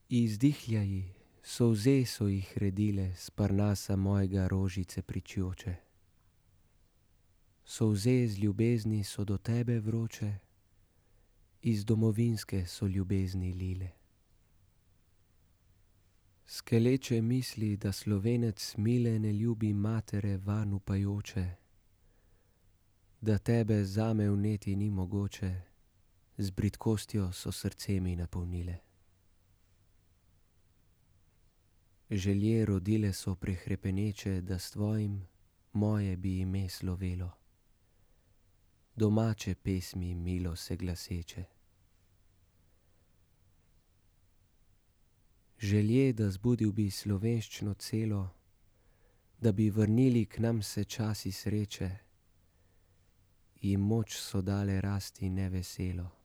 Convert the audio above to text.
Izdihljaji, solze so jih redile s parnasa mojega rožice pričoče. Solze z ljubezni so do tebe vroče, iz domovinske so ljubezni lile. Skeleče misli, da Slovenec mile ne ljubi matere vanj upajoče, da tebe zame vneti ni mogoče, z bridkostjo so srce mi napolnile. Želje rodile so prehrepeneče, da s tvojim moje bi ime slovelo, domače pesmi milo se glaseče. Želje, da zbudil bi slovenščino celo, da bi vrnili k nam se časi sreče, jim moč so dale rasti neveselo.